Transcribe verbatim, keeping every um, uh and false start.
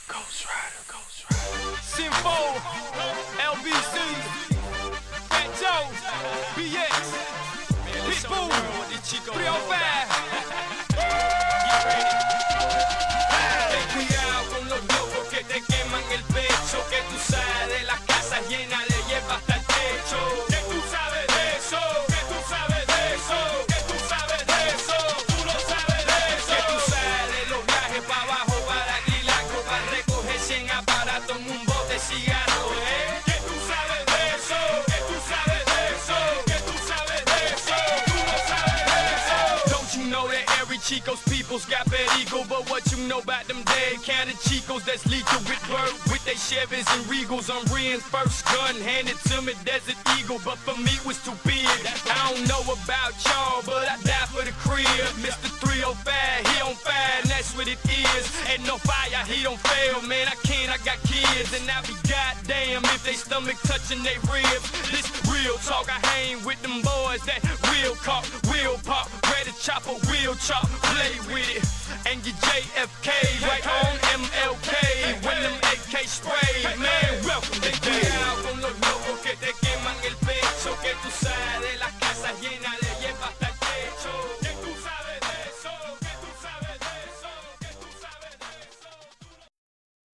Ghost Rider, Ghost Rider. Simpo, L B C, Fat Joe, B X, Pitbull, three oh five. Ten cuidado con los locos que te queman el pecho, que tú sales de la casa llena de hierba hasta el techo. Que tú sabes de eso, que tú sabes de eso, que tú sabes de eso, tú no sabes de eso. Que tú sales los viajes para abajo, para Quilaco, para recoger cien aparatos en un bote de cigarro, ¿eh? Que tú sabes de eso, que tú sabes de eso, que tú sabes de eso, tú no sabes de eso. Don't you know that every Chico's people's got perico, but what you know about them dead counted Chicos that's lethal with work, with they Chevys and Regals on Ren's first gun handed to me, Desert Eagle, but for me it was too big. I don't know about y'all, but I die for the crib. Mister three oh five, he on fire, and that's what it is. Ain't no fire, he don't fail, man, I can't, I got kids, and I be goddamn if they stomach touching they ribs. This real talk, I hang with them boys that will cop, will pop, ready to chop a wheel chop, play with it, and get J F K right on